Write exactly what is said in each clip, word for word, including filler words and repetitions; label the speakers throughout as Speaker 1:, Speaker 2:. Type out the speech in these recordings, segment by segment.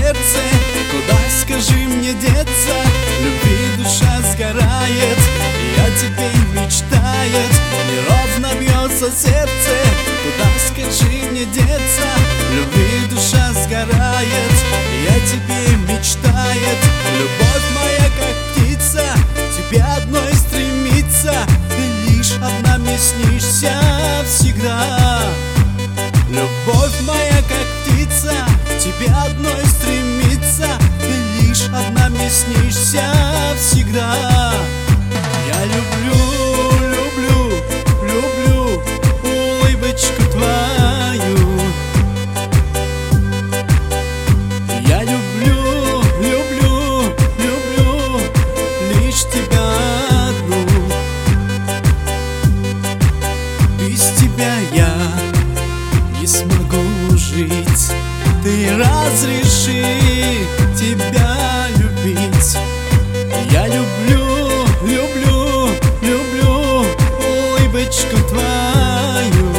Speaker 1: сердце. Куда, скажи мне, деться? Любви душа сгорает, и о тебе мечтает. Неровно бьется сердце. Куда, скажи мне, деться? Любви душа сгорает, и о тебе мечтает. Любовь моя, как птица, тебе одной стремится. Ты лишь одна мне снишься всегда. Любовь моя, как птица, тебе одной стремится. Ты лишь одна мне снишься всегда. Я люблю, люблю, люблю улыбочку твою. Я люблю, люблю, люблю лишь тебя одну. Без тебя я не смогу жить. Ты разреши тебя любить. Я люблю, люблю, люблю улыбочку твою.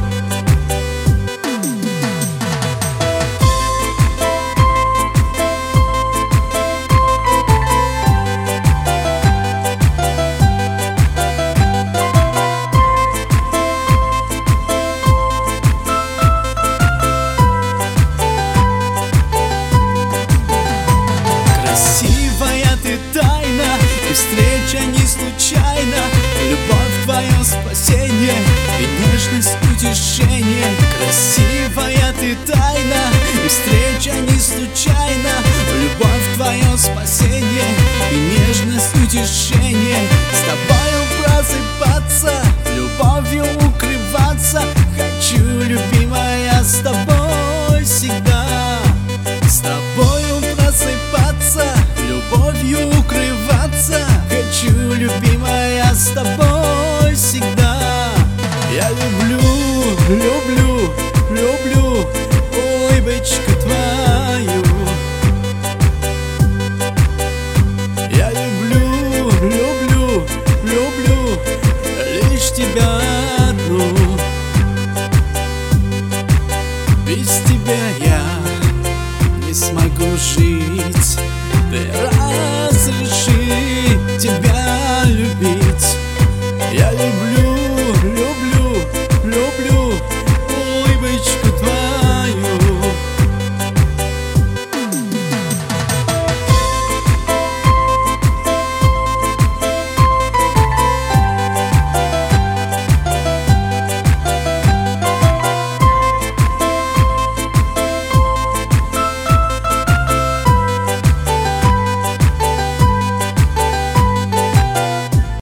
Speaker 1: И встреча не случайна. Любовь твое спасение и нежность утешение. Красивая ты тайна, и встреча не случайна. Любовь твое спасение и нежность утешение. С тобою просыпаться, любовью укрываться. Хочу, любимая, с тобой всегда. С тобою просыпаться, любовью укрываться. Хочу, любимая, с тобой всегда. Я люблю, люблю